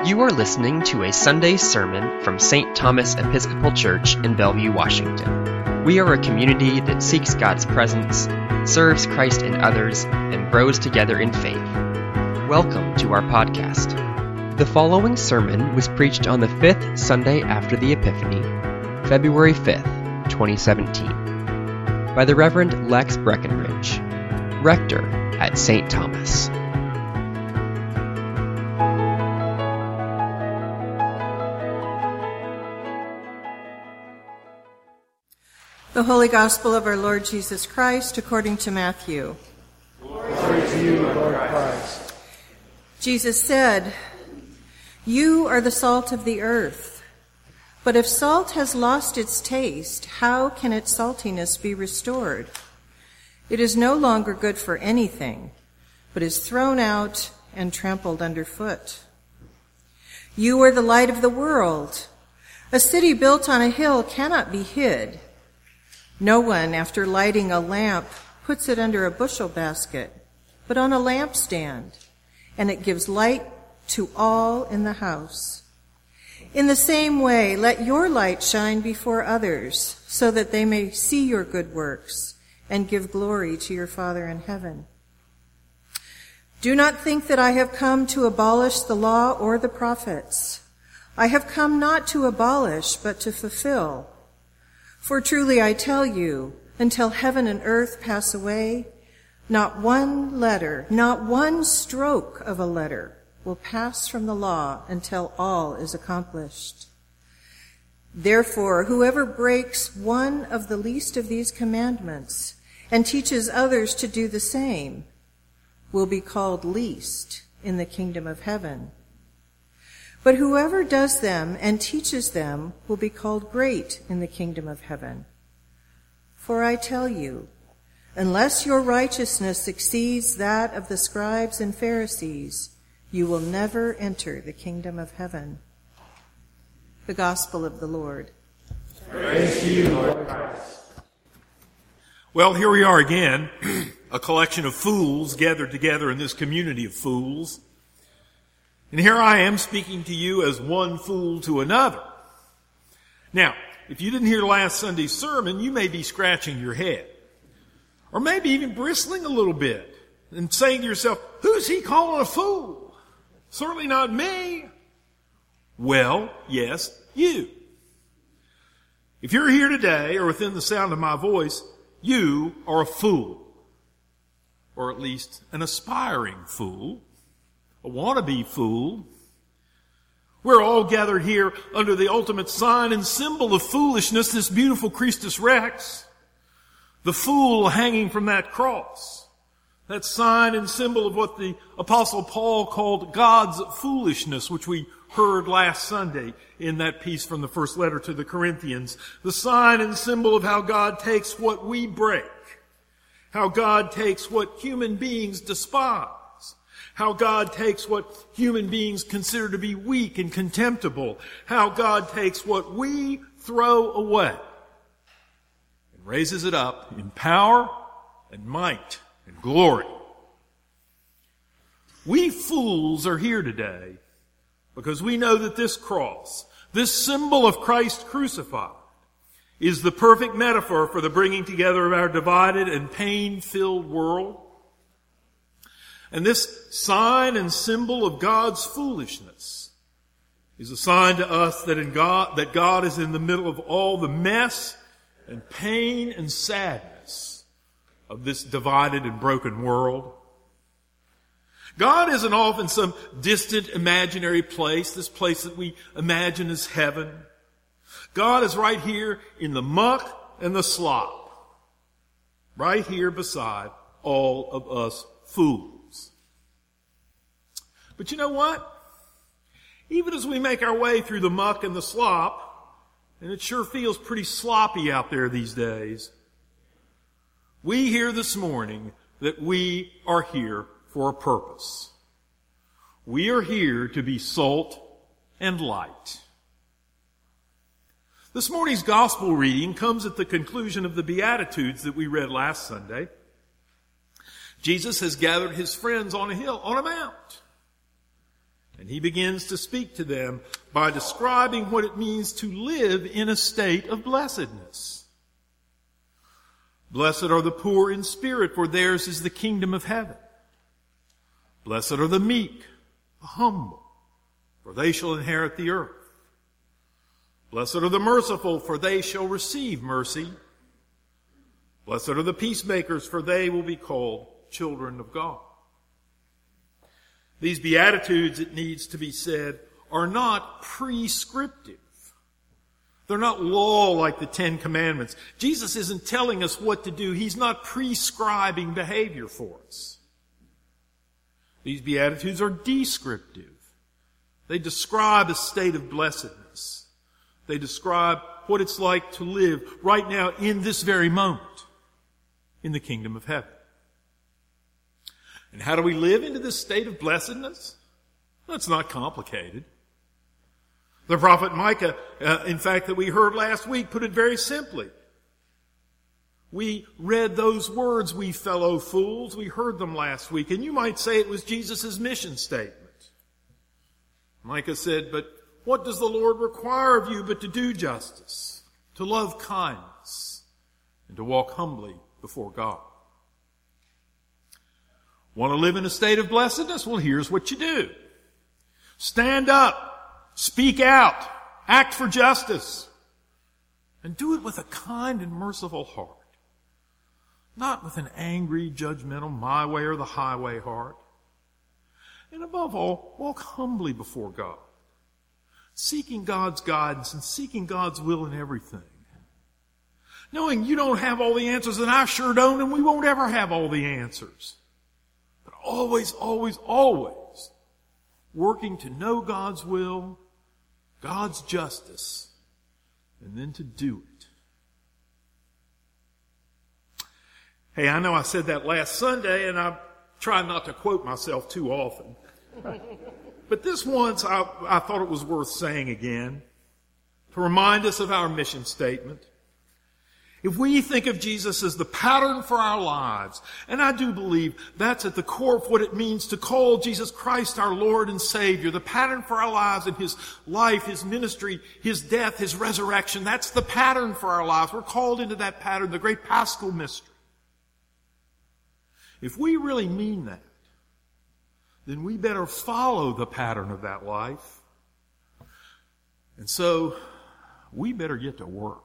You are listening to a Sunday sermon from St. Thomas Episcopal Church in Bellevue, Washington. We are a community that seeks God's presence, serves Christ in others, and grows together in faith. Welcome to our podcast. The following sermon was preached on the fifth Sunday after the Epiphany, February 5th, 2017, by the Reverend Lex Breckenridge, Rector at St. Thomas. The Holy Gospel of our Lord Jesus Christ according to Matthew. Glory to you, Lord Christ. Jesus said, "You are the salt of the earth. But if salt has lost its taste, how can its saltiness be restored? It is no longer good for anything, but is thrown out and trampled underfoot. You are the light of the world. A city built on a hill cannot be hid. No one, after lighting a lamp, puts it under a bushel basket, but on a lampstand, and it gives light to all in the house. In the same way, let your light shine before others, so that they may see your good works and give glory to your Father in heaven. Do not think that I have come to abolish the law or the prophets. I have come not to abolish, but to fulfill. For truly I tell you, until heaven and earth pass away, not one letter, not one stroke of a letter will pass from the law until all is accomplished. Therefore, whoever breaks one of the least of these commandments and teaches others to do the same will be called least in the kingdom of heaven. But whoever does them and teaches them will be called great in the kingdom of heaven. For I tell you, unless your righteousness exceeds that of the scribes and Pharisees, you will never enter the kingdom of heaven." The Gospel of the Lord. Praise to you, Lord Christ. Well, here we are again, a collection of fools gathered together in this community of fools. And here I am speaking to you as one fool to another. Now, if you didn't hear last Sunday's sermon, you may be scratching your head. Or maybe even bristling a little bit and saying to yourself, who's he calling a fool? Certainly not me. Well, yes, you. If you're here today or within the sound of my voice, you are a fool. Or at least an aspiring fool. A wannabe fool. We're all gathered here under the ultimate sign and symbol of foolishness, this beautiful Christus Rex. The fool hanging from that cross. That sign and symbol of what the Apostle Paul called God's foolishness, which we heard last Sunday in that piece from the first letter to the Corinthians. The sign and symbol of how God takes what we break. How God takes what human beings despise. How God takes what human beings consider to be weak and contemptible. How God takes what we throw away and raises it up in power and might and glory. We fools are here today because we know that this cross, this symbol of Christ crucified, is the perfect metaphor for the bringing together of our divided and pain-filled world. And this sign and symbol of God's foolishness is a sign to us that God is in the middle of all the mess and pain and sadness of this divided and broken world. God isn't off in some distant imaginary place, this place that we imagine as heaven. God is right here in the muck and the slop, right here beside all of us fools. But you know what? Even as we make our way through the muck and the slop, and it sure feels pretty sloppy out there these days, we hear this morning that we are here for a purpose. We are here to be salt and light. This morning's gospel reading comes at the conclusion of the Beatitudes that we read last Sunday. Jesus has gathered his friends on a hill, on a mount. And And he begins to speak to them by describing what it means to live in a state of blessedness. Blessed are the poor in spirit, for theirs is the kingdom of heaven. Blessed are the meek, the humble, for they shall inherit the earth. Blessed are the merciful, for they shall receive mercy. Blessed are the peacemakers, for they will be called children of God. These Beatitudes, it needs to be said, are not prescriptive. They're not law like the Ten Commandments. Jesus isn't telling us what to do. He's not prescribing behavior for us. These Beatitudes are descriptive. They describe a state of blessedness. They describe what it's like to live right now in this very moment in the kingdom of heaven. And how do we live into this state of blessedness? Well, it's not complicated. The prophet Micah, in fact, that we heard last week, put it very simply. We read those words, we fellow fools. We heard them last week. And you might say it was Jesus' mission statement. Micah said, but what does the Lord require of you but to do justice, to love kindness, and to walk humbly before God? Want to live in a state of blessedness? Well, here's what you do. Stand up, speak out, act for justice, and do it with a kind and merciful heart. Not with an angry, judgmental, my way or the highway heart. And above all, walk humbly before God, seeking God's guidance and seeking God's will in everything. Knowing you don't have all the answers, and I sure don't, and we won't ever have all the answers. But always, always, always working to know God's will, God's justice, and then to do it. Hey, I know I said that last Sunday, and I try not to quote myself too often. But this once, I thought it was worth saying again, to remind us of our mission statement. If we think of Jesus as the pattern for our lives, and I do believe that's at the core of what it means to call Jesus Christ our Lord and Savior, the pattern for our lives in His life, His ministry, His death, His resurrection, that's the pattern for our lives. We're called into that pattern, the great paschal mystery. If we really mean that, then we better follow the pattern of that life. And so, we better get to work.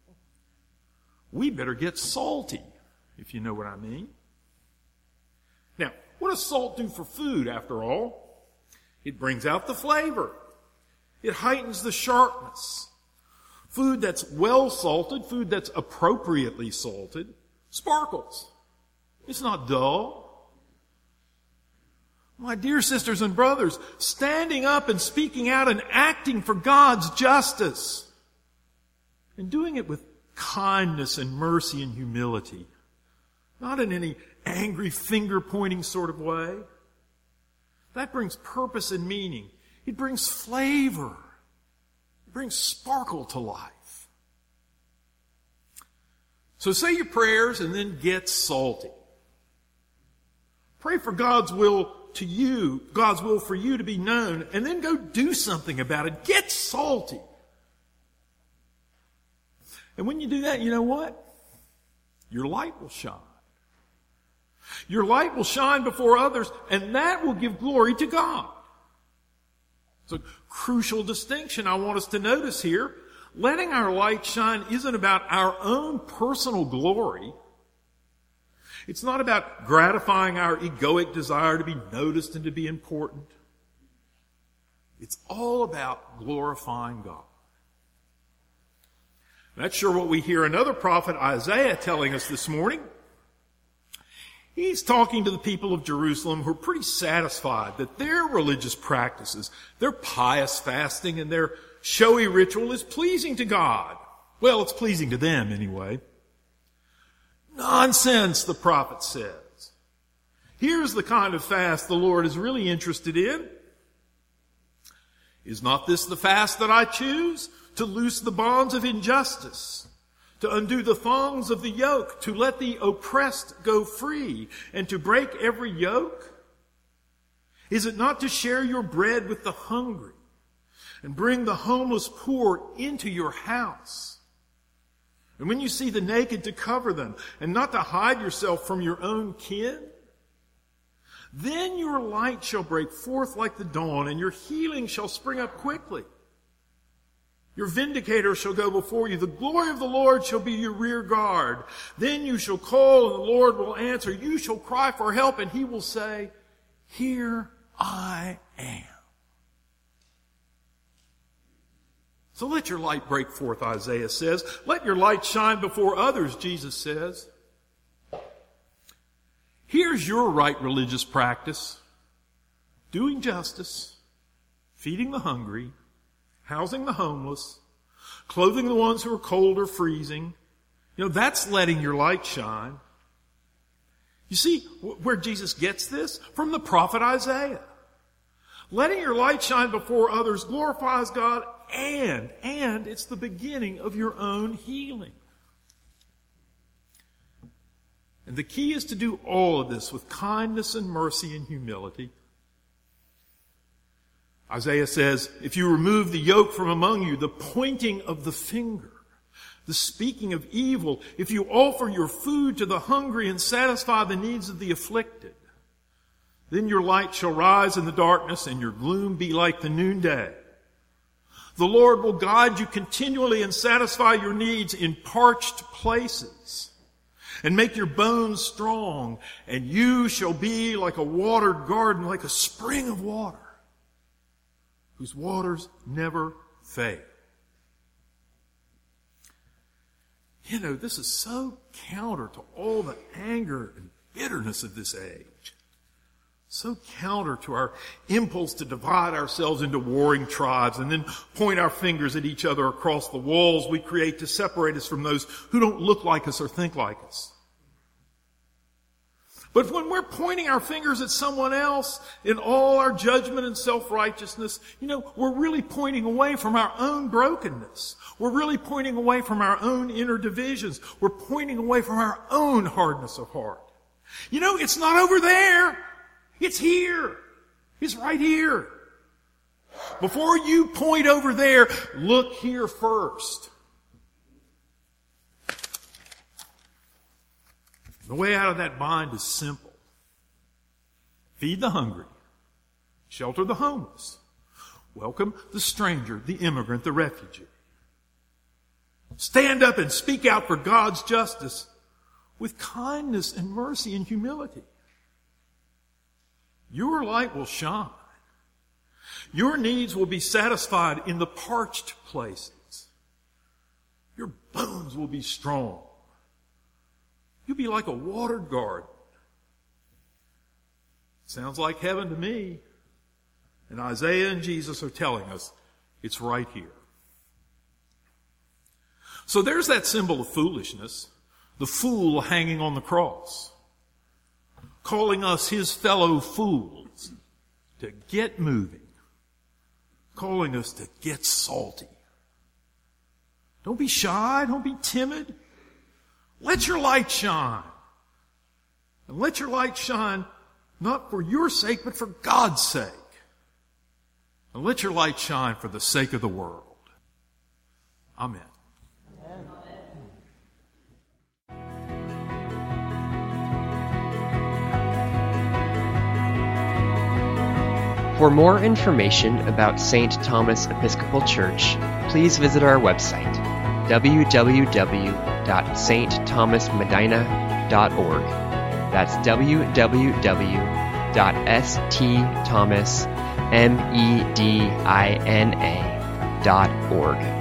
We better get salty, if you know what I mean. Now, what does salt do for food, after all? It brings out the flavor. It heightens the sharpness. Food that's well salted, food that's appropriately salted, sparkles. It's not dull. My dear sisters and brothers, standing up and speaking out and acting for God's justice, and doing it with kindness and mercy and humility, not in any angry finger-pointing sort of way. That brings purpose and meaning. It brings flavor. It brings sparkle to life. So say your prayers and then get salty. Pray for God's will to you, God's will for you to be known, and then go do something about it. Get salty. And when you do that, you know what? Your light will shine. Your light will shine before others, and that will give glory to God. It's a crucial distinction I want us to notice here. Letting our light shine isn't about our own personal glory. It's not about gratifying our egoic desire to be noticed and to be important. It's all about glorifying God. That's sure what we hear another prophet, Isaiah, telling us this morning. He's talking to the people of Jerusalem who are pretty satisfied that their religious practices, their pious fasting and their showy ritual is pleasing to God. Well, it's pleasing to them anyway. Nonsense, the prophet says. Here's the kind of fast the Lord is really interested in. Is not this the fast that I choose? To loose the bonds of injustice, to undo the thongs of the yoke, to let the oppressed go free, and to break every yoke? Is it not to share your bread with the hungry and bring the homeless poor into your house? And when you see the naked, to cover them, and not to hide yourself from your own kin? Then your light shall break forth like the dawn, and your healing shall spring up quickly. Your vindicator shall go before you. The glory of the Lord shall be your rear guard. Then you shall call, and the Lord will answer. You shall cry for help, and he will say, Here I am. So let your light break forth, Isaiah says. Let your light shine before others, Jesus says. Here's your right religious practice: doing justice, feeding the hungry, housing the homeless, clothing the ones who are cold or freezing. That's letting your light shine. You see where Jesus gets this? From the prophet Isaiah. Letting your light shine before others glorifies God, and it's the beginning of your own healing. And the key is to do all of this with kindness and mercy and humility. Isaiah says, if you remove the yoke from among you, the pointing of the finger, the speaking of evil, if you offer your food to the hungry and satisfy the needs of the afflicted, then your light shall rise in the darkness and your gloom be like the noonday. The Lord will guide you continually and satisfy your needs in parched places, and make your bones strong, and you shall be like a watered garden, like a spring of water, whose waters never fail. This is so counter to all the anger and bitterness of this age. So counter to our impulse to divide ourselves into warring tribes and then point our fingers at each other across the walls we create to separate us from those who don't look like us or think like us. But when we're pointing our fingers at someone else in all our judgment and self-righteousness, we're really pointing away from our own brokenness. We're really pointing away from our own inner divisions. We're pointing away from our own hardness of heart. It's not over there. It's here. It's right here. Before you point over there, look here first. The way out of that bind is simple. Feed the hungry. Shelter the homeless. Welcome the stranger, the immigrant, the refugee. Stand up and speak out for God's justice with kindness and mercy and humility. Your light will shine. Your needs will be satisfied in the parched places. Your bones will be strong. You'll be like a watered garden. Sounds like heaven to me. And Isaiah and Jesus are telling us it's right here. So there's that symbol of foolishness, the fool hanging on the cross, calling us his fellow fools to get moving, calling us to get salty. Don't be shy, don't be timid. Let your light shine. And let your light shine not for your sake, but for God's sake. And let your light shine for the sake of the world. Amen. For more information about St. Thomas Episcopal Church, please visit our website, www.stthomasmedina.org. That's www.stthomasmedina.org.